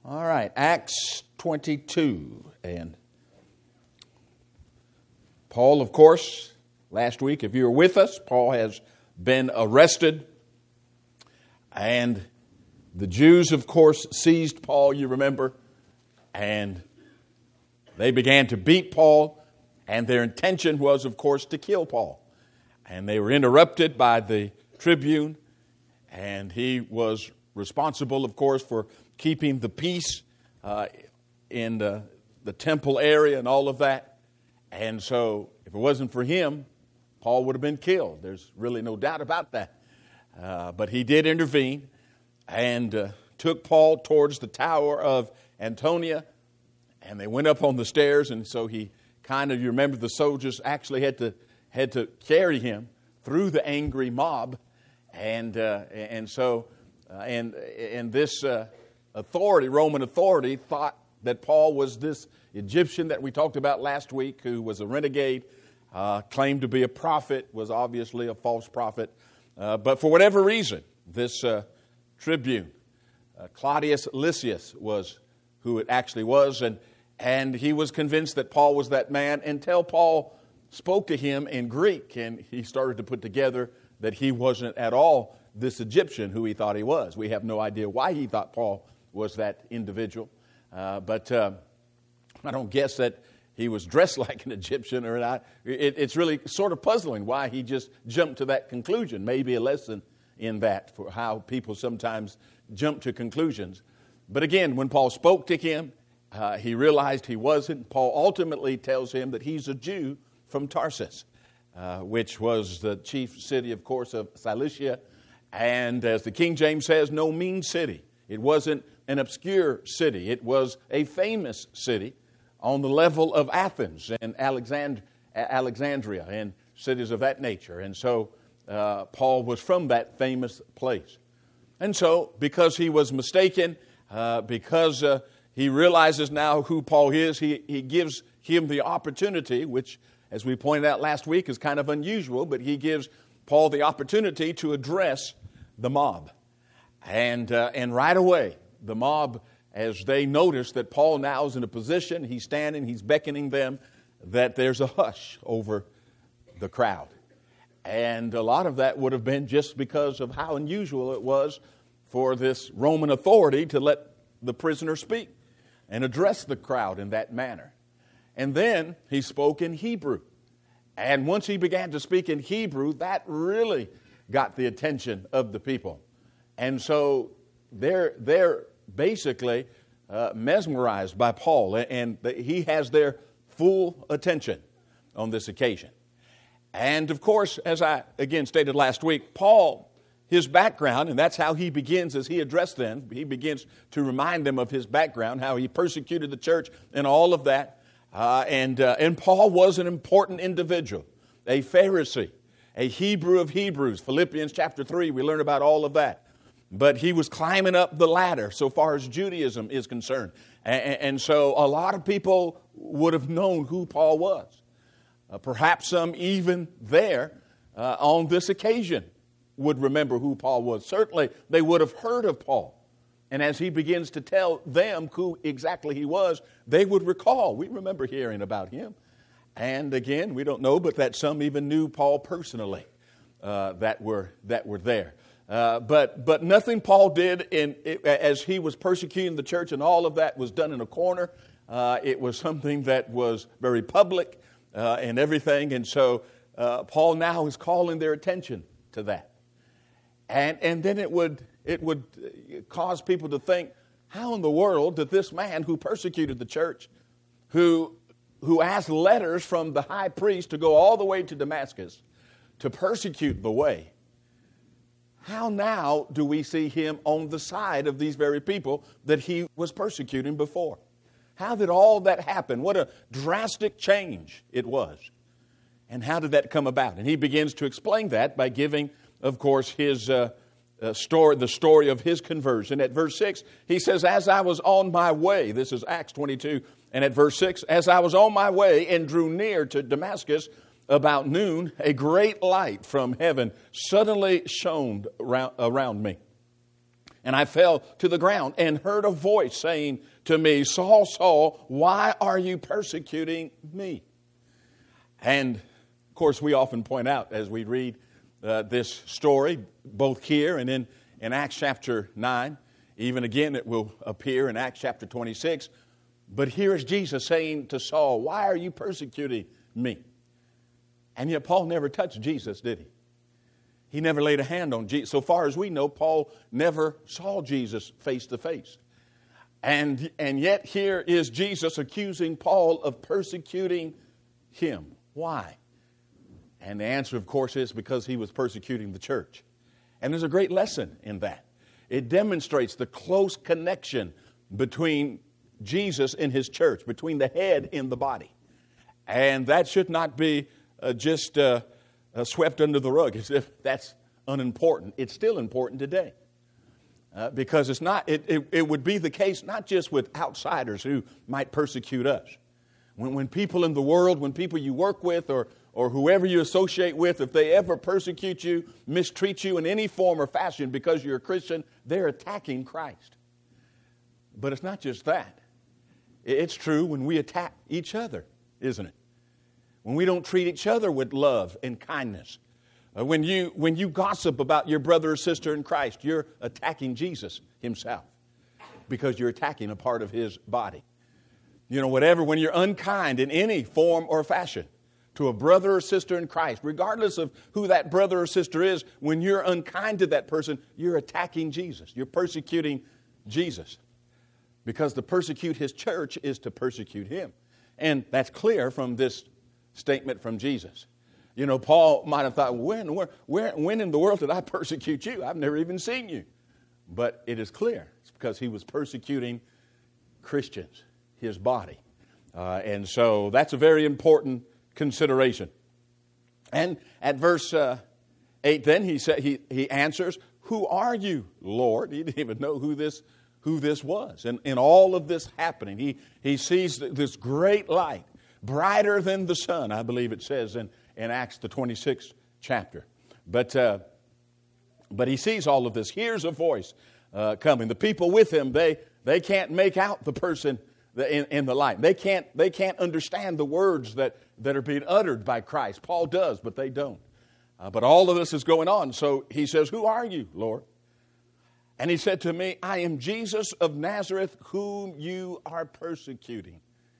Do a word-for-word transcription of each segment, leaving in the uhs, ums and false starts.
All right, Acts twenty-two. And Paul, of course, last week, if you were with us, Paul has been arrested. And the Jews, of course, seized Paul, you remember. And they began to beat Paul. And their intention was, of course, to kill Paul. And they were interrupted by the tribune. And he was responsible, of course, for keeping the peace uh, in the, the temple area and all of that. And so if it wasn't for him, Paul would have been killed. There's really no doubt about that. Uh, but he did intervene and uh, took Paul towards the Tower of Antonia. And they went up on the stairs. And so he kind of, you remember, the soldiers actually had to had to carry him through the angry mob. And uh, and so, uh, and, and this... Uh, Authority, Roman authority, thought that Paul was this Egyptian that we talked about last week, who was a renegade, uh, claimed to be a prophet, was obviously a false prophet. Uh, but for whatever reason, this uh, tribune, uh, Claudius Lysias, was who it actually was, and and he was convinced that Paul was that man until Paul spoke to him in Greek, and he started to put together that he wasn't at all this Egyptian who he thought he was. We have no idea why he thought Paul was that individual. Uh, but uh, I don't guess that he was dressed like an Egyptian or not. It, it's really sort of puzzling why he just jumped to that conclusion. Maybe a lesson in that for how people sometimes jump to conclusions. But again, when Paul spoke to him, uh, he realized he wasn't. Paul ultimately tells him that he's a Jew from Tarsus, uh, which was the chief city, of course, of Cilicia. And as the King James says, no mean city. It wasn't an obscure city. It was a famous city on the level of Athens and Alexand- Alexandria and cities of that nature. And so uh, Paul was from that famous place. And so because he was mistaken, uh, because uh, he realizes now who Paul is, he, he gives him the opportunity, which, as we pointed out last week, is kind of unusual, but he gives Paul the opportunity to address the mob. And uh, and right away, the mob, as they notice that Paul now is in a position, he's standing, he's beckoning them, that there's a hush over the crowd. And a lot of that would have been just because of how unusual it was for this Roman authority to let the prisoner speak and address the crowd in that manner. And then he spoke in Hebrew. And once he began to speak in Hebrew, that really got the attention of the people. And so they're, they're basically uh, mesmerized by Paul, and he has their full attention on this occasion. And of course, as I again stated last week, Paul, his background, and that's how he begins as he addressed them. He begins to remind them of his background, how he persecuted the church and all of that. Uh, and, uh, and Paul was an important individual, a Pharisee, a Hebrew of Hebrews. Philippians chapter three, we learn about all of that. But he was climbing up the ladder so far as Judaism is concerned. And, and so a lot of people would have known who Paul was. Uh, perhaps some even there uh, on this occasion would remember who Paul was. Certainly they would have heard of Paul. And as he begins to tell them who exactly he was, they would recall. We remember hearing about him. And again, we don't know, but that some even knew Paul personally uh, that were that were there. Uh, but but nothing Paul did in as he was persecuting the church and all of that was done in a corner. Uh, it was something that was very public uh, and everything. And so uh, Paul now is calling their attention to that. And and then it would it would cause people to think, how in the world did this man who persecuted the church, who who asked letters from the high priest to go all the way to Damascus to persecute the way, how now do we see him on the side of these very people that he was persecuting before? How did all that happen? What a drastic change it was. And how did that come about? And he begins to explain that by giving, of course, his uh, uh, story, the story of his conversion. At verse six, he says, as I was on my way, this is Acts twenty-two, and at verse six, as I was on my way and drew near to Damascus, about noon, a great light from heaven suddenly shone around, around me. And I fell to the ground and heard a voice saying to me, Saul, Saul, why are you persecuting me? And, of course, we often point out as we read uh, this story, both here and in, in Acts chapter nine, even again it will appear in Acts chapter twenty-six, but here is Jesus saying to Saul, why are you persecuting me? And yet Paul never touched Jesus, did he? He never laid a hand on Jesus. So far as we know, Paul never saw Jesus face to face. And, and yet here is Jesus accusing Paul of persecuting him. Why? And the answer, of course, is because he was persecuting the church. And there's a great lesson in that. It demonstrates the close connection between Jesus and his church, between the head and the body. And that should not be uh, just uh, uh, swept under the rug as if that's unimportant. It's still important today. Uh, because it's not. It, it, it would be the case not just with outsiders who might persecute us. When, when people in the world, when people you work with or, or whoever you associate with, if they ever persecute you, mistreat you in any form or fashion because you're a Christian, they're attacking Christ. But it's not just that. It's true when we attack each other, isn't it? When we don't treat each other with love and kindness. Uh, when you when you gossip about your brother or sister in Christ, you're attacking Jesus himself because you're attacking a part of his body. You know, whatever, when you're unkind in any form or fashion to a brother or sister in Christ, regardless of who that brother or sister is, when you're unkind to that person, you're attacking Jesus. You're persecuting Jesus. Because to persecute his church is to persecute him. And that's clear from this statement from Jesus. You know, Paul might have thought, when, where, where, when in the world did I persecute you? I've never even seen you. But it is clear. It's because he was persecuting Christians, his body. Uh, and so that's a very important consideration. And at verse uh, eight then, he said he, he answers, who are you, Lord? He didn't even know who this who this was. And in all of this happening, he, he sees this great light, brighter than the sun, I believe it says in, in Acts, the twenty-sixth chapter. But uh, but he sees all of this. Hears a voice uh, coming. The people with him, they they can't make out the person in, in the light. They can't they can't understand the words that, that are being uttered by Christ. Paul does, but they don't. Uh, but all of this is going on. So he says, who are you, Lord? And he said to me, I am Jesus of Nazareth, whom you are persecuting.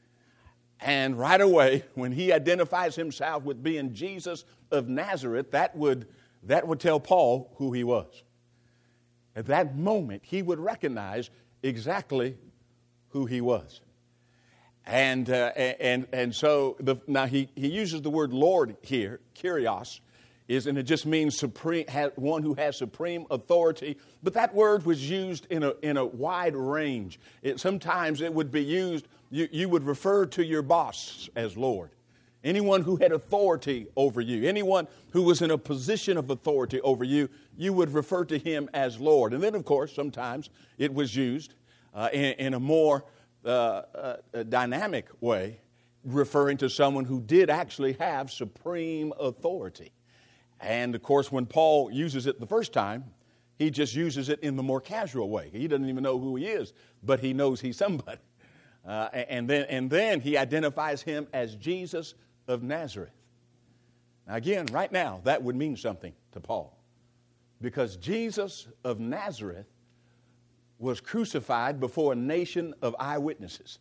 And right away, when he identifies himself with being Jesus of Nazareth, that would, that would tell Paul who he was. At that moment, he would recognize exactly who he was. And uh, and and so, the, now he, he uses the word Lord here, Kyrios, is, and it just means supreme, one who has supreme authority. But that word was used in a in a wide range. It, sometimes it would be used, you, you would refer to your boss as Lord. Anyone who had authority over you, anyone who was in a position of authority over you, you would refer to him as Lord. And then, of course, sometimes it was used uh, in, in a more uh, uh, dynamic way, referring to someone who did actually have supreme authority. And, of course, when Paul uses it the first time, he just uses it in the more casual way. He doesn't even know who he is, but he knows he's somebody. Uh, and then and then he identifies him as Jesus of Nazareth. Now, again, right now, that would mean something to Paul. Because Jesus of Nazareth was crucified before a nation of eyewitnesses.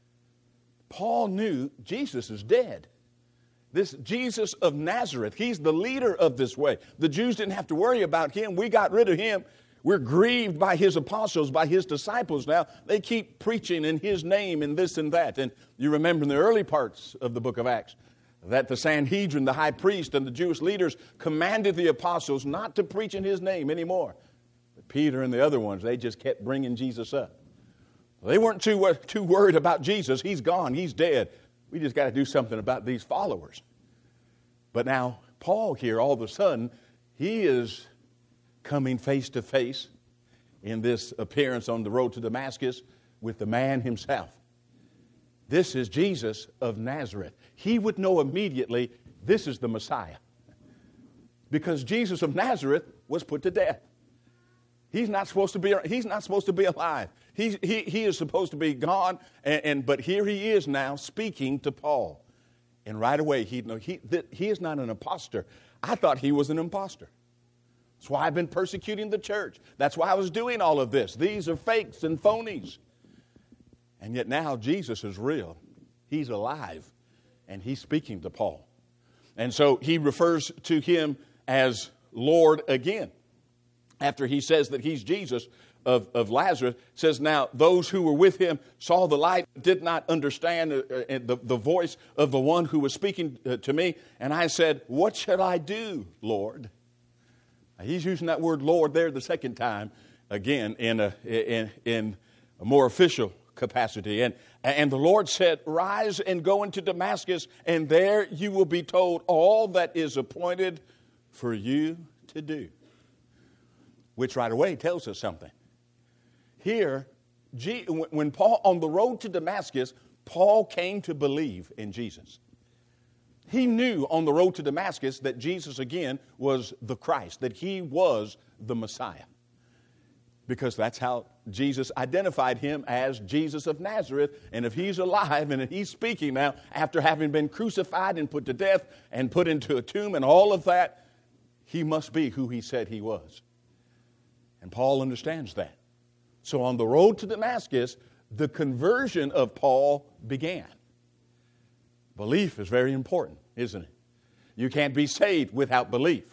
Paul knew Jesus is dead. This Jesus of Nazareth, he's the leader of this way. The Jews didn't have to worry about him. We got rid of him. We're grieved by his apostles, by his disciples now. They keep preaching in his name and this and that. And you remember in the early parts of the book of Acts that the Sanhedrin, the high priest, and the Jewish leaders commanded the apostles not to preach in his name anymore. But Peter and the other ones, they just kept bringing Jesus up. They weren't too, uh, too worried about Jesus. He's gone. He's dead. We just got to do something about these followers. But now, Paul here, all of a sudden, he is coming face to face in this appearance on the road to Damascus with the man himself. This is Jesus of Nazareth. He would know immediately this is the Messiah. Because Jesus of Nazareth was put to death. He's not supposed to be, he's not supposed to be alive. He's, he, he is supposed to be gone, and, and but here he is now speaking to Paul. And right away, he, he, he is not an imposter. I thought he was an imposter. That's why I've been persecuting the church. That's why I was doing all of this. These are fakes and phonies. And yet now Jesus is real. He's alive, and he's speaking to Paul. And so he refers to him as Lord again. After he says that he's Jesus of, of Lazarus, says, now those who were with him saw the light, did not understand uh, uh, the, the voice of the one who was speaking uh, to me. And I said, what shall I do, Lord? Now, he's using that word Lord there the second time, again, in a, in, in a more official capacity. And, and the Lord said, rise and go into Damascus, and there you will be told all that is appointed for you to do. Which right away tells us something. Here, when Paul, on the road to Damascus, Paul came to believe in Jesus. He knew on the road to Damascus that Jesus again was the Christ, that he was the Messiah. Because that's how Jesus identified him as Jesus of Nazareth. And if he's alive and if he's speaking now after having been crucified and put to death and put into a tomb and all of that, he must be who he said he was. And Paul understands that. So on the road to Damascus, the conversion of Paul began. Belief is very important, isn't it? You can't be saved without belief.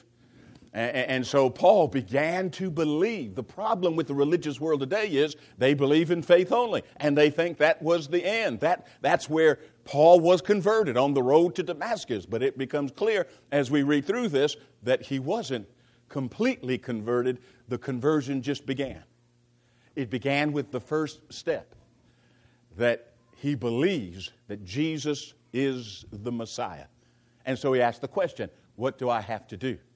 And so Paul began to believe. The problem with the religious world today is they believe in faith only, and they think that was the end. That, that's where Paul was converted, on the road to Damascus. But it becomes clear as we read through this that he wasn't completely converted. The conversion just began. It began with the first step, that he believes that Jesus is the Messiah. And so he asked the question, what do I have to do?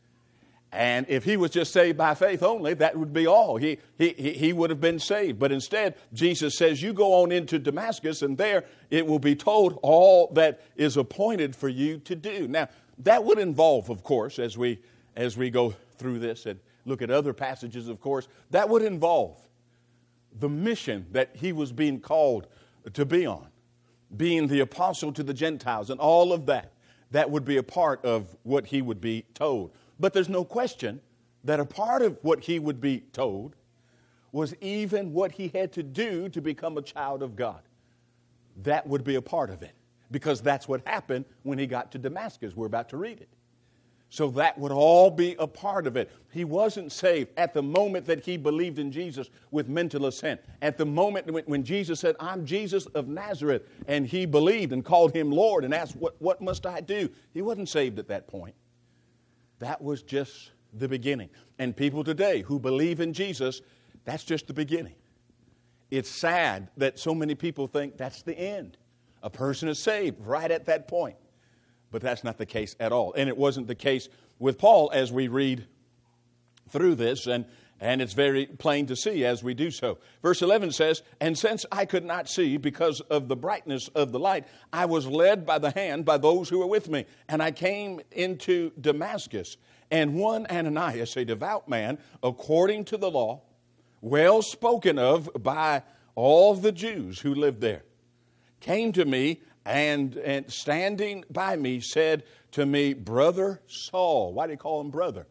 And if he was just saved by faith only, that would be all. He, he, he would have been saved. But instead, Jesus says, you go on into Damascus, and there it will be told all that is appointed for you to do. Now, that would involve, of course, as we, as we go through this and look at other passages, of course, that would involve the mission that he was being called to be on, being the apostle to the Gentiles and all of that. That would be a part of what he would be told. But there's no question that a part of what he would be told was even what he had to do to become a child of God. That would be a part of it, because that's what happened when he got to Damascus. We're about to read it. So that would all be a part of it. He wasn't saved at the moment that he believed in Jesus with mental assent. At the moment when, when Jesus said, I'm Jesus of Nazareth, and he believed and called him Lord and asked, what, what must I do? He wasn't saved at that point. That was just the beginning. And people today who believe in Jesus, that's just the beginning. It's sad that so many people think that's the end. A person is saved right at that point. But that's not the case at all. And it wasn't the case with Paul as we read through this, and, and it's very plain to see as we do so. Verse eleven says, and since I could not see because of the brightness of the light, I was led by the hand by those who were with me. And I came into Damascus, and one Ananias, a devout man, according to the law, well spoken of by all the Jews who lived there, came to me, And, and standing by me said to me, Brother Saul. Why do you call him brother?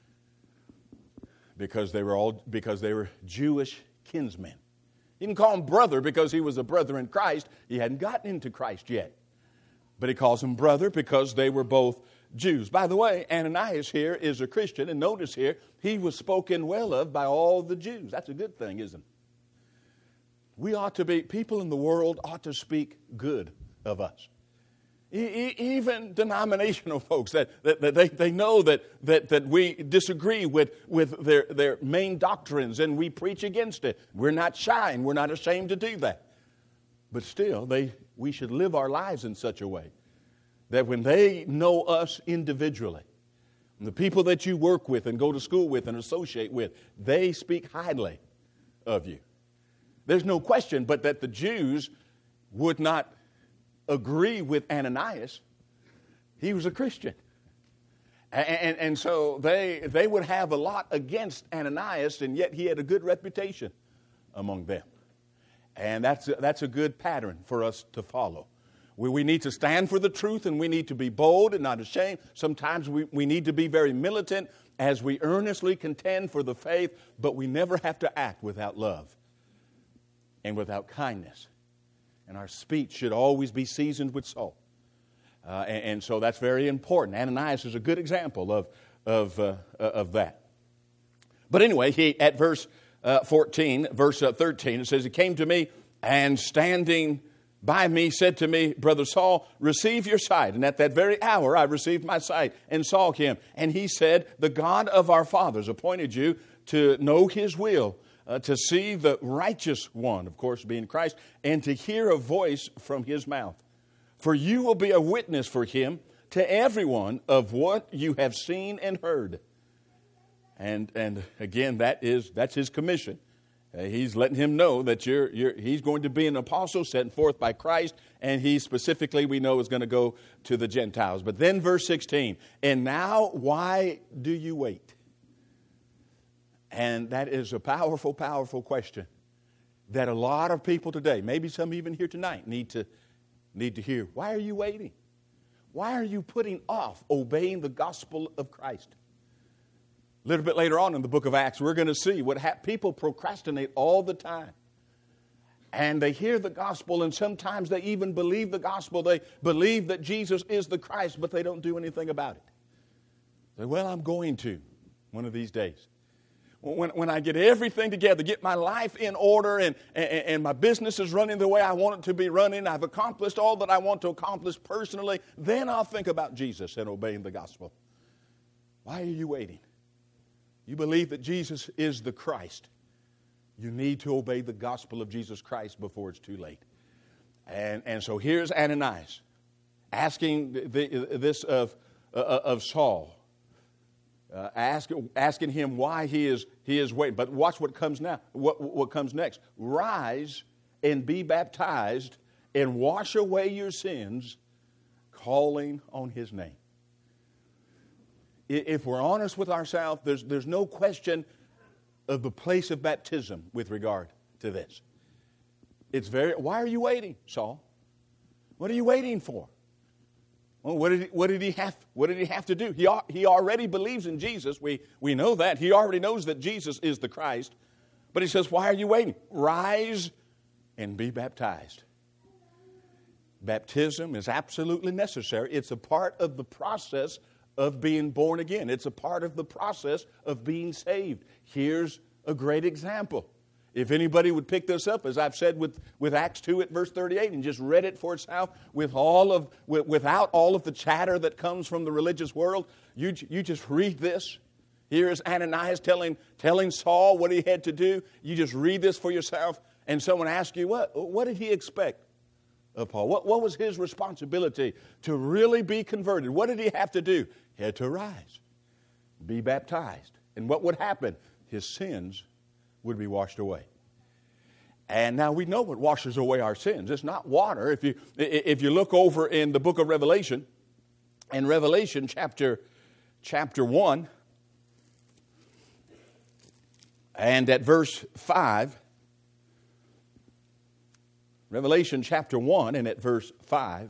Because they were all because they were Jewish kinsmen. He didn't call him brother because he was a brother in Christ. He hadn't gotten into Christ yet. But he calls him brother because they were both Jews. By the way, Ananias here is a Christian, and notice here, he was spoken well of by all the Jews. That's a good thing, isn't it? We ought to be, people in the world ought to speak good of us. E- even denominational folks, that, that, that they, they know that, that, that we disagree with, with their, their main doctrines, and we preach against it. We're not shy, and we're not ashamed to do that. But still, they, we should live our lives in such a way that when they know us individually, the people that you work with and go to school with and associate with, they speak highly of you. There's no question but that the Jews would not agree with Ananias. He was a Christian. And, and, and so they, they would have a lot against Ananias, and yet he had a good reputation among them. And that's a, that's a good pattern for us to follow. We, we need to stand for the truth, and we need to be bold and not ashamed. Sometimes we, we need to be very militant as we earnestly contend for the faith, but we never have to act without love and without kindness. And our speech should always be seasoned with salt. Uh, and, and so that's very important. Ananias is a good example of, of, uh, of that. But anyway, he at verse uh, fourteen, verse uh, thirteen, it says, he came to me and standing by me said to me, Brother Saul, receive your sight. And at that very hour I received my sight and saw him. And he said, the God of our fathers appointed you to know his will, uh, to see the righteous one, of course being Christ, and to hear a voice from his mouth. For you will be a witness for him to everyone of what you have seen and heard. And and again, that is that's his commission. Uh, he's letting him know that you're, you're, he's going to be an apostle sent forth by Christ, and he specifically, we know, is going to go to the Gentiles. But then verse sixteen, and now why do you wait? And that is a powerful, powerful question that a lot of people today, maybe some even here tonight, need to need to hear. Why are you waiting? Why are you putting off obeying the gospel of Christ? A little bit later on in the book of Acts, we're going to see what ha- people procrastinate all the time. And they hear the gospel, and sometimes they even believe the gospel. They believe that Jesus is the Christ, but they don't do anything about it. They say, well, I'm going to one of these days. When, when I get everything together, get my life in order, and, and, and my business is running the way I want it to be running, I've accomplished all that I want to accomplish personally, then I'll think about Jesus and obeying the gospel. Why are you waiting? You believe that Jesus is the Christ. You need to obey the gospel of Jesus Christ before it's too late. And, and so here's Ananias asking the, the, this of, uh, of Saul, uh, ask, asking him why he is, he is waiting. But watch what comes now. What, what comes next. Rise and be baptized and wash away your sins, calling on his name. If we're honest with ourselves, there's, there's no question of the place of baptism with regard to this. It's very, why are you waiting, Saul? What are you waiting for? Well, what did he, what did he have, what did he have to do? He, he already believes in Jesus. We, we know that. He already knows that Jesus is the Christ. But he says, why are you waiting? Rise and be baptized. Baptism is absolutely necessary. It's a part of the process of being born again. It's a part of the process of being saved. Here's a great example. If anybody would pick this up, as I've said with, with Acts two at verse thirty-eight, and just read it for itself with all of, with, without all of the chatter that comes from the religious world, you, you just read this. Here is Ananias telling, telling Saul what he had to do. You just read this for yourself, and someone asks you, what, what did he expect of Paul? What, what was his responsibility to really be converted? What did he have to do? He had to rise, be baptized. And what would happen? His sins would be washed away. And now we know what washes away our sins. It's not water. If you, if you look over in the book of Revelation, in Revelation chapter, chapter one, and at verse five, Revelation chapter one and at verse five,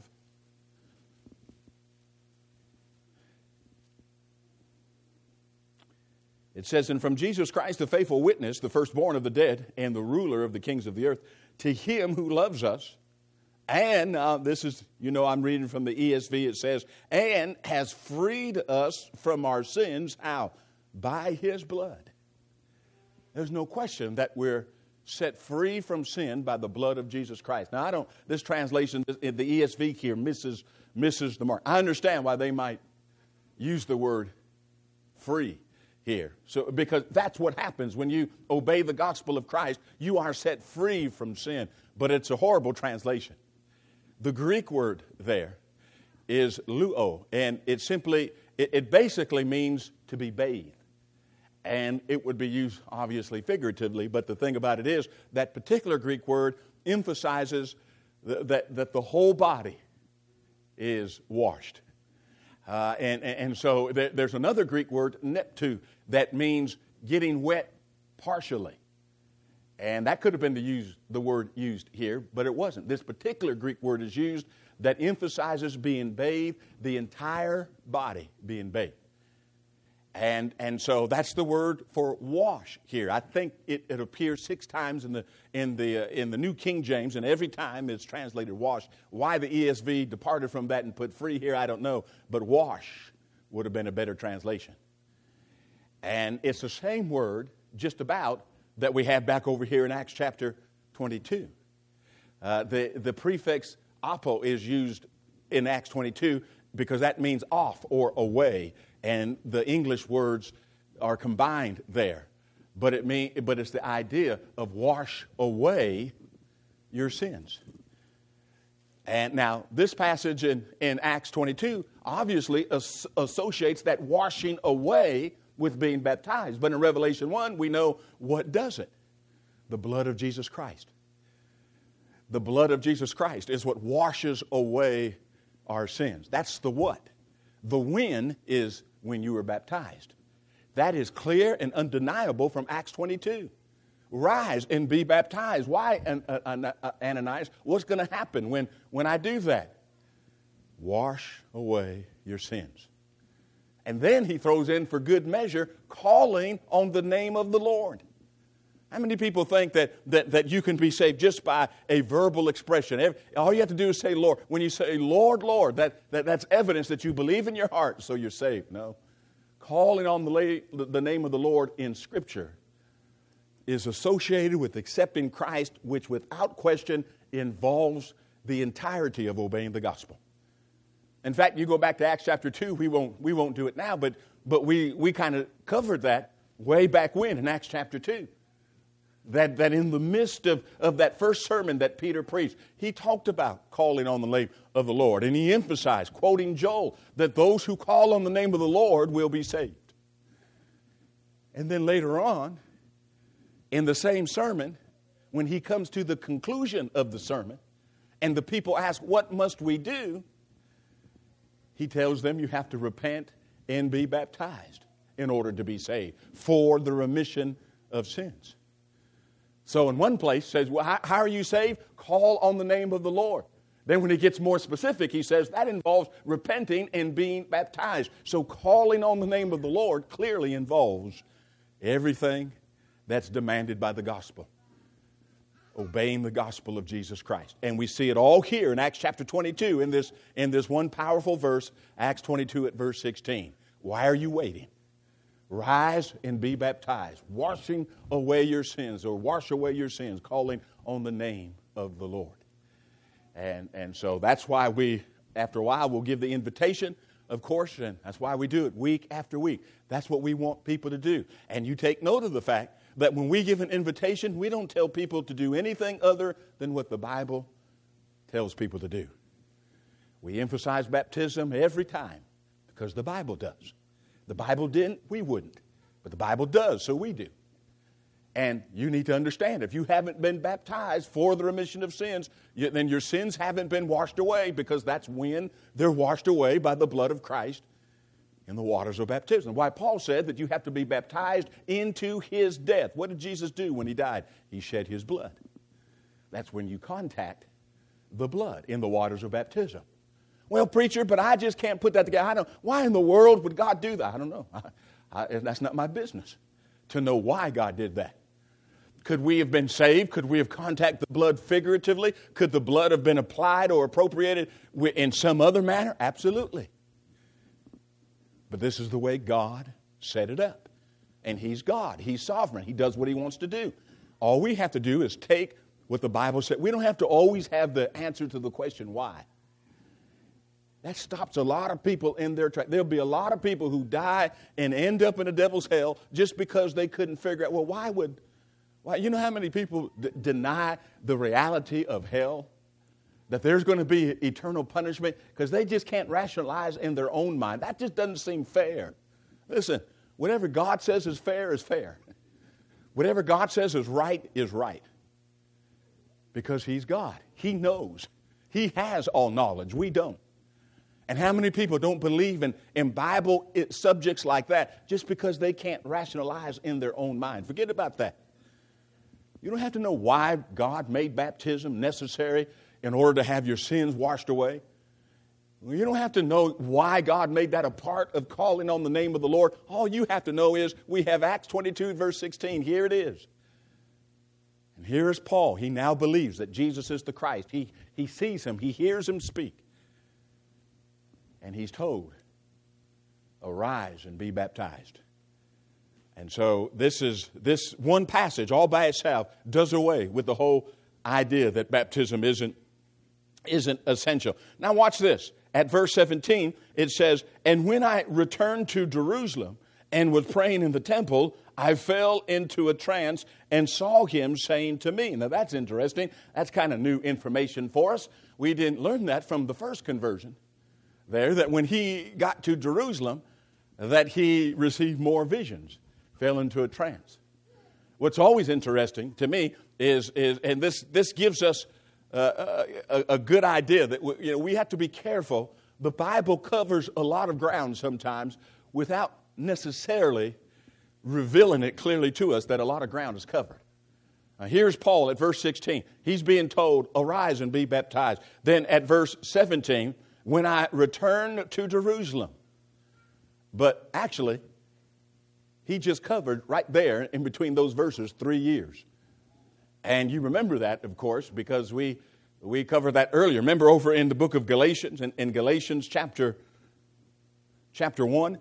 it says, and from Jesus Christ, the faithful witness, the firstborn of the dead, and the ruler of the kings of the earth, to him who loves us, and uh, this is, you know, I'm reading from the E S V, it says, and has freed us from our sins, how? By his blood. There's no question that we're set free from sin by the blood of Jesus Christ. Now, I don't, this translation, the E S V here misses, misses the mark. I understand why they might use the word free here. So, because that's what happens when you obey the gospel of Christ. You are set free from sin. But it's a horrible translation. The Greek word there is luo, and it simply, it, it basically means to be bathed. And it would be used, obviously, figuratively, but the thing about it is that particular Greek word emphasizes th- that, that the whole body is washed. Uh, and, and so there, there's another Greek word, neptu, that means getting wet partially. And that could have been the, use, the word used here, but it wasn't. This particular Greek word is used that emphasizes being bathed, the entire body being bathed. And, and so that's the word for wash here. I think it, it appears six times in the, in, the, uh, in the New King James, and every time it's translated wash. Why the E S V departed from that and put free here, I don't know. But wash would have been a better translation. And it's the same word, just about, that we have back over here in Acts chapter twenty-two. Uh, the, the prefix apo is used in Acts twenty-two because that means off or away, and the English words are combined there. But it mean, but it's the idea of wash away your sins. And now this passage in, in Acts twenty-two obviously as, associates that washing away with being baptized. But in Revelation one, we know what does it. The blood of Jesus Christ. The blood of Jesus Christ is what washes away our sins. That's the what. The when is when you were baptized. That is clear and undeniable from Acts twenty-two. Rise and be baptized. Why, Ananias? What's going to happen when, when I do that? Wash away your sins. And then he throws in for good measure, calling on the name of the Lord. How many people think that, that, that you can be saved just by a verbal expression? All you have to do is say, Lord. When you say, Lord, Lord, that, that, that's evidence that you believe in your heart, so you're saved. No. Calling on the, the name of the Lord in Scripture is associated with accepting Christ, which without question involves the entirety of obeying the gospel. In fact, you go back to Acts chapter two, we won't, we won't do it now, but, but we, we kind of covered that way back when in Acts chapter two. That, that in the midst of, of that first sermon that Peter preached, he talked about calling on the name of the Lord. And he emphasized, quoting Joel, that those who call on the name of the Lord will be saved. And then later on, in the same sermon, when he comes to the conclusion of the sermon, and the people ask, what must we do? He tells them you have to repent and be baptized in order to be saved for the remission of sins. So in one place, says, well, how, how are you saved? Call on the name of the Lord. Then when he gets more specific, he says that involves repenting and being baptized. So calling on the name of the Lord clearly involves everything that's demanded by the gospel. Obeying the gospel of Jesus Christ. And we see it all here in Acts chapter twenty-two in this, in this one powerful verse, Acts twenty-two at verse sixteen. Why are you waiting? Rise and be baptized, washing away your sins, or wash away your sins, calling on the name of the Lord. And, and so that's why we, after a while, we'll give the invitation, of course, and that's why we do it week after week. That's what we want people to do. And you take note of the fact that when we give an invitation, we don't tell people to do anything other than what the Bible tells people to do. We emphasize baptism every time because the Bible does. The Bible didn't, we wouldn't. But the Bible does, so we do. And you need to understand, if you haven't been baptized for the remission of sins, you, then your sins haven't been washed away, because that's when they're washed away by the blood of Christ in the waters of baptism. Why Paul said that you have to be baptized into his death. What did Jesus do when he died? He shed his blood. That's when you contact the blood in the waters of baptism. Well, preacher, but I just can't put that together. I don't. Why in the world would God do that? I don't know. I, I, that's not my business to know why God did that. Could we have been saved? Could we have contacted the blood figuratively? Could the blood have been applied or appropriated in some other manner? Absolutely. But this is the way God set it up. And he's God. He's sovereign. He does what he wants to do. All we have to do is take what the Bible said. We don't have to always have the answer to the question why. That stops a lot of people in their track. There'll be a lot of people who die and end up in the devil's hell just because they couldn't figure out, well, why would, why? You know how many people d- deny the reality of hell? That there's going to be eternal punishment because they just can't rationalize in their own mind. That just doesn't seem fair. Listen, whatever God says is fair is fair. Whatever God says is right is right. Because he's God. He knows. He has all knowledge. We don't. And how many people don't believe in, in Bible subjects like that just because they can't rationalize in their own mind? Forget about that. You don't have to know why God made baptism necessary in order to have your sins washed away. You don't have to know why God made that a part of calling on the name of the Lord. All you have to know is we have Acts twenty-two, verse sixteen. Here it is. And here is Paul. He now believes that Jesus is the Christ. He, he sees him. He hears him speak. And he's told, arise and be baptized. And so this is this one passage all by itself does away with the whole idea that baptism isn't, isn't essential. Now watch this. At verse seventeen, it says, and when I returned to Jerusalem and was praying in the temple, I fell into a trance and saw him saying to me. Now that's interesting. That's kind of new information for us. We didn't learn that from the first conversion there, that when he got to Jerusalem, that he received more visions, fell into a trance. What's always interesting to me is, is and this, this gives us uh, a, a good idea that we, you know, we have to be careful. The Bible covers a lot of ground sometimes without necessarily revealing it clearly to us that a lot of ground is covered. Now here's Paul at verse sixteen. He's being told, arise and be baptized. Then at verse seventeen, when I returned to Jerusalem. But actually, he just covered right there in between those verses three years. And you remember that, of course, because we we covered that earlier. Remember over in the book of Galatians, in, in Galatians chapter, chapter one.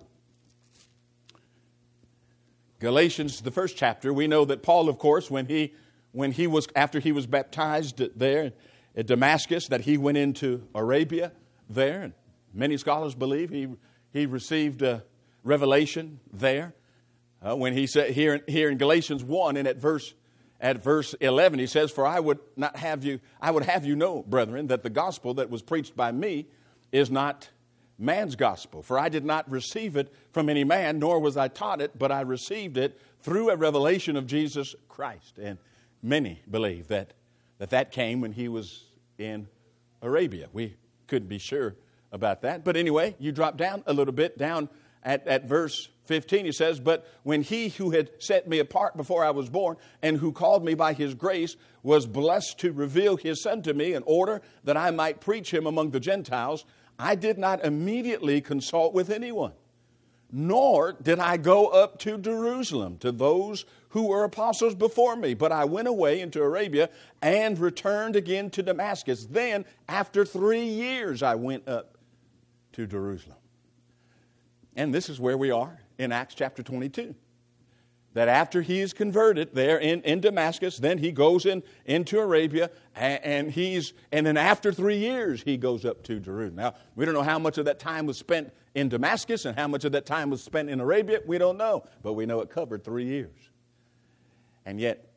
Galatians, the first chapter, we know that Paul, of course, when he when he was after he was baptized there at Damascus, that he went into Arabia there, and many scholars believe he he received a revelation there. Uh, when he said here here in Galatians one and at verse at verse eleven, he says, "For I would not have you I would have you know, brethren, that the gospel that was preached by me is not man's gospel. For I did not receive it from any man, nor was I taught it, but I received it through a revelation of Jesus Christ." And many believe that that, that came when he was in Arabia. We couldn't be sure about that. But anyway, you drop down a little bit, down at, at verse fifteen, he says, "But when he who had set me apart before I was born, and who called me by his grace, was blessed to reveal his Son to me in order that I might preach him among the Gentiles, I did not immediately consult with anyone, nor did I go up to Jerusalem to those who were apostles before me, but I went away into Arabia and returned again to Damascus. Then, after three years, I went up to Jerusalem." And this is where we are in Acts chapter twenty-two. That after he is converted there in, in Damascus, then he goes in into Arabia, and, and he's and then after three years he goes up to Jerusalem. Now we don't know how much of that time was spent in Damascus and how much of that time was spent in Arabia. We don't know, but we know it covered three years. And yet,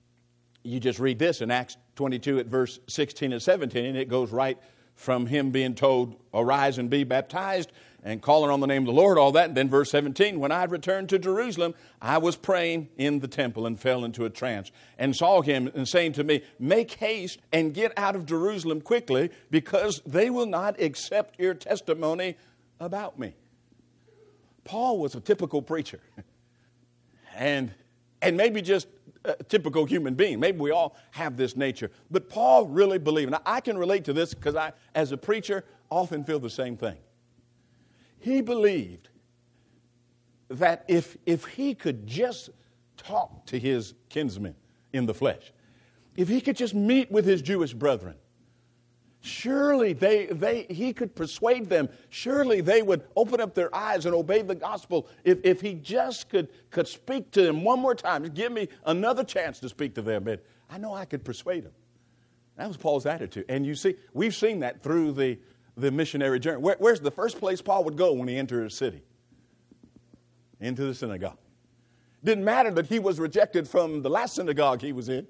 you just read this in Acts twenty-two at verse sixteen and seventeen, and it goes right from him being told, "Arise and be baptized," and calling on the name of the Lord, all that. And then verse seventeen, "When I returned to Jerusalem, I was praying in the temple and fell into a trance and saw him and saying to me, 'Make haste and get out of Jerusalem quickly, because they will not accept your testimony about me.'" Paul was a typical preacher. And, and maybe just a typical human being. Maybe we all have this nature. But Paul really believed. Now, I can relate to this because I, as a preacher, often feel the same thing. He believed that if, if he could just talk to his kinsmen in the flesh, if he could just meet with his Jewish brethren, surely they, they, he could persuade them. Surely they would open up their eyes and obey the gospel if, if he just could, could speak to them one more time. Just give me another chance to speak to them. And I know I could persuade them. That was Paul's attitude. And you see, we've seen that through the the missionary journey. Where, where's the first place Paul would go when he entered a city? Into the synagogue. Didn't matter that he was rejected from the last synagogue he was in.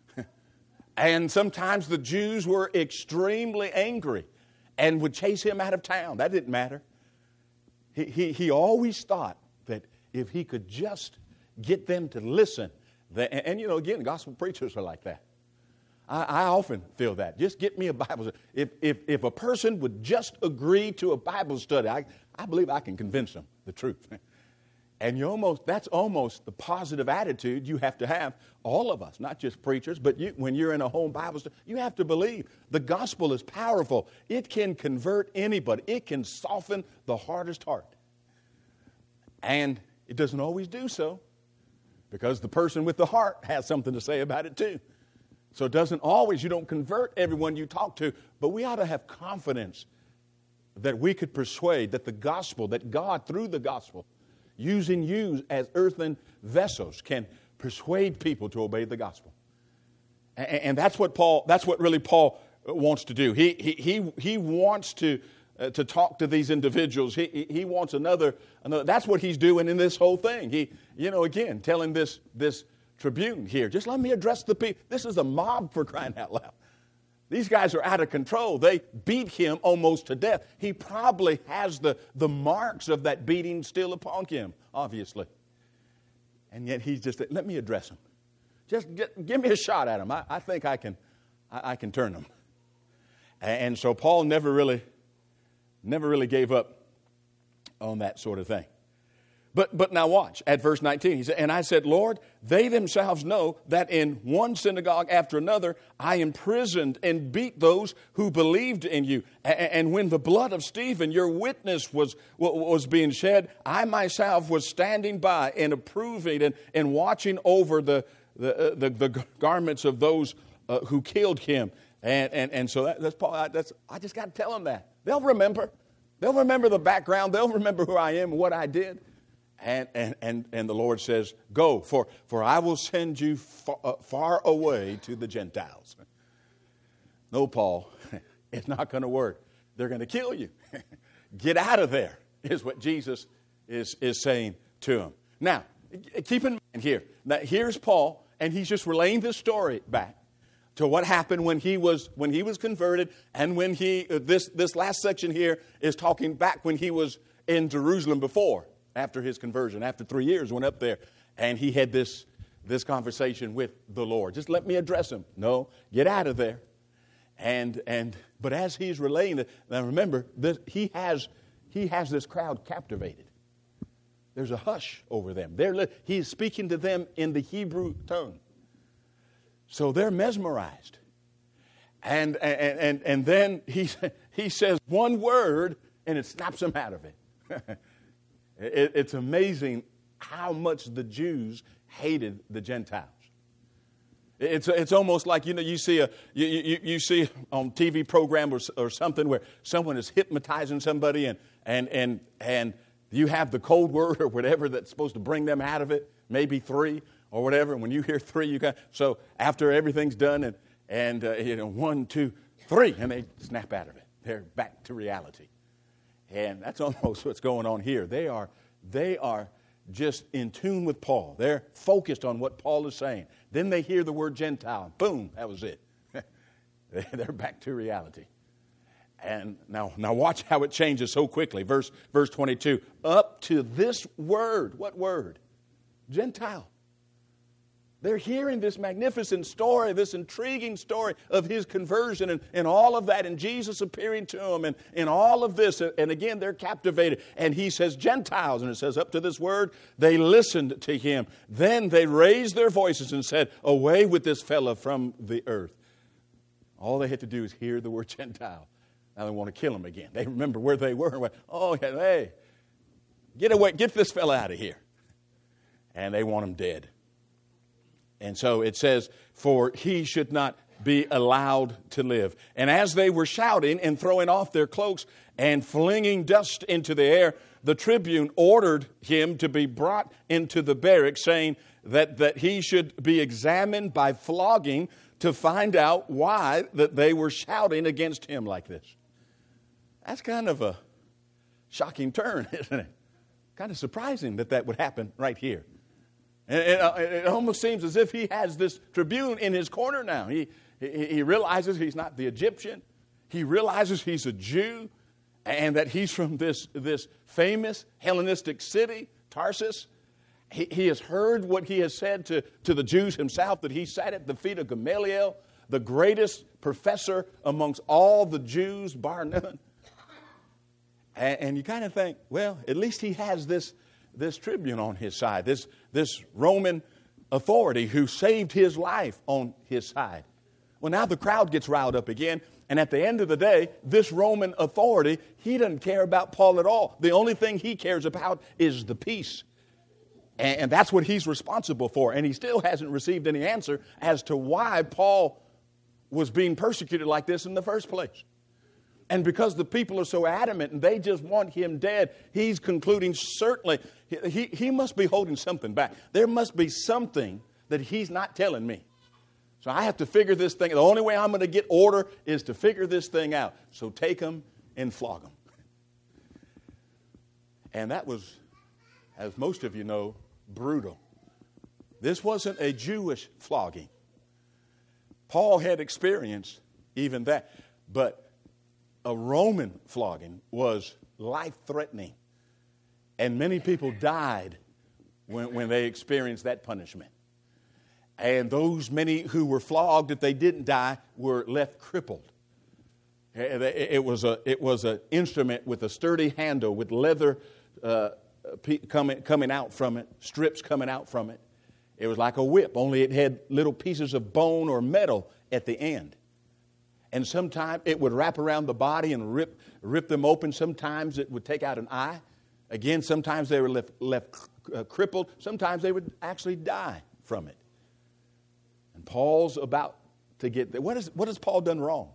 And sometimes the Jews were extremely angry and would chase him out of town. That didn't matter. He, he, he always thought that if he could just get them to listen. That, and, and, you know, again, gospel preachers are like that. I, I often feel that. Just get me a Bible study. If, if, if a person would just agree to a Bible study, I, I believe I can convince them the truth. And you almost, that's almost the positive attitude you have to have, all of us, not just preachers, but you, when you're in a home Bible study, you have to believe the gospel is powerful. It can convert anybody. It can soften the hardest heart. And it doesn't always do so, because the person with the heart has something to say about it too. So it doesn't always, you don't convert everyone you talk to, but we ought to have confidence that we could persuade that the gospel, that God through the gospel, using you as earthen vessels, can persuade people to obey the gospel. And, and that's what Paul, that's what really Paul wants to do. He, he, he, he wants to, uh, to talk to these individuals. He, he wants another, another, that's what he's doing in this whole thing. He, you know, again, telling this, this tribune here, just let me address the people. This is a mob, for crying out loud. These guys are out of control. They beat him almost to death. He probably has the, the marks of that beating still upon him, obviously. And yet he's just, let me address him. Just get, give me a shot at him. I, I think I can, I, I can turn him. And, and so Paul never really, never really gave up on that sort of thing. But but now watch, at verse nineteen, he said, and I said, Lord, they themselves know that in one synagogue after another I imprisoned and beat those who believed in you. And when the blood of Stephen, your witness, was was being shed, I myself was standing by and approving and, and watching over the, the, the, the garments of those uh, who killed him. And and, and so that, that's Paul. That's I just got to tell them that. They'll remember. They'll remember the background. They'll remember who I am and what I did. And, and, and, and the Lord says, go, for, for I will send you far, uh, far away to the Gentiles. No, Paul, it's not going to work. They're going to kill you. Get out of there, is what Jesus is, is saying to him. Now, keep in mind here, now here's Paul, and he's just relaying this story back to what happened when he was when he was converted, and when he, uh, this, this last section here is talking back when he was in Jerusalem before. After his conversion, after three years, went up there, and he had this, this conversation with the Lord. Just let me address him. No, get out of there. And and but as he's relaying it, now remember, this, he has he has this crowd captivated. There's a hush over them. They're he's speaking to them in the Hebrew tongue, so they're mesmerized. And and and and then he he says one word, and it snaps them out of it. It's amazing how much the Jews hated the Gentiles. It's it's almost like, you know, you see a you you, you see on T V program or, or something where someone is hypnotizing somebody, and and and and you have the code word or whatever that's supposed to bring them out of it, maybe three or whatever. And when you hear three, you got so after everything's done and and uh, you know one, two, three, and they snap out of it. They're back to reality. And that's almost what's going on here. They are, they are just in tune with Paul. They're focused on what Paul is saying. Then they hear the word Gentile. Boom, that was it. They're back to reality. And now, now watch how it changes so quickly. Verse, verse twenty-two. Up to this word. What word? Gentile. They're hearing this magnificent story, this intriguing story of his conversion and, and all of that, and Jesus appearing to them, and, and all of this. And again, they're captivated. And he says Gentiles, and it says up to this word, they listened to him. Then they raised their voices and said, away with this fellow from the earth. All they had to do is hear the word Gentile. Now they want to kill him again. They remember where they were and went, oh, hey, get away, get this fellow out of here. And they want him dead. And so it says, for he should not be allowed to live. And as they were shouting and throwing off their cloaks and flinging dust into the air, the tribune ordered him to be brought into the barracks, saying that, that he should be examined by flogging to find out why that they were shouting against him like this. That's kind of a shocking turn, isn't it? Kind of surprising that that would happen right here. And it, it almost seems as if he has this tribune in his corner now. He, he, he realizes he's not the Egyptian. He realizes he's a Jew, and that he's from this, this famous Hellenistic city, Tarsus. He, he has heard what he has said to, to the Jews himself, that he sat at the feet of Gamaliel, the greatest professor amongst all the Jews, bar none. And, and you kind of think, well, at least he has this, this tribune on his side, this, this Roman authority who saved his life on his side. Well, now the crowd gets riled up again, and at the end of the day, this Roman authority, he doesn't care about Paul at all. The only thing he cares about is the peace. And, and that's what he's responsible for. And he still hasn't received any answer as to why Paul was being persecuted like this in the first place. And because the people are so adamant and they just want him dead, he's concluding certainly he, he must be holding something back. There must be something that he's not telling me. So I have to figure this thing. The only way I'm going to get order is to figure this thing out. So take him and flog him. And that was, as most of you know, brutal. This wasn't a Jewish flogging. Paul had experienced even that. But a Roman flogging was life-threatening. And many people died when, when they experienced that punishment. And those many who were flogged, if they didn't die, were left crippled. It was a it was an instrument with a sturdy handle, with leather uh, coming coming out from it, strips coming out from it. It was like a whip, only it had little pieces of bone or metal at the end. And sometimes it would wrap around the body and rip rip them open. Sometimes it would take out an eye. Again, sometimes they were left, left uh, crippled. Sometimes they would actually die from it. And Paul's about to get there. What, is, what has Paul done wrong?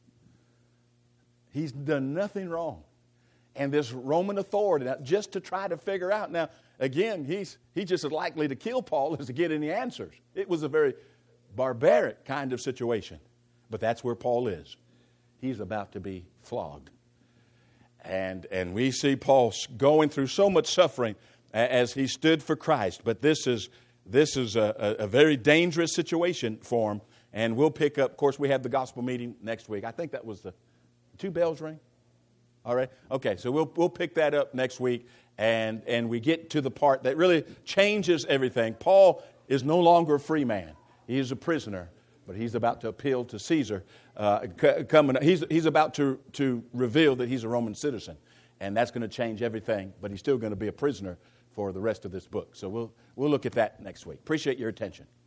He's done nothing wrong. And this Roman authority, now, just to try to figure out. Now, again, he's, he's just as likely to kill Paul as to get any answers. It was a very barbaric kind of situation. But that's where Paul is. He's about to be flogged. And, and we see Paul going through so much suffering as he stood for Christ. But this is... This is a, a very dangerous situation for him, and we'll pick up. Of course, we have the gospel meeting next week. I think that was the two bells ring. All right, okay. So we'll we'll pick that up next week, and and we get to the part that really changes everything. Paul is no longer a free man; he is a prisoner, but he's about to appeal to Caesar. Uh, coming, he's he's about to to reveal that he's a Roman citizen, and that's going to change everything. But he's still going to be a prisoner for the rest of this book. So we'll we'll look at that next week. Appreciate your attention.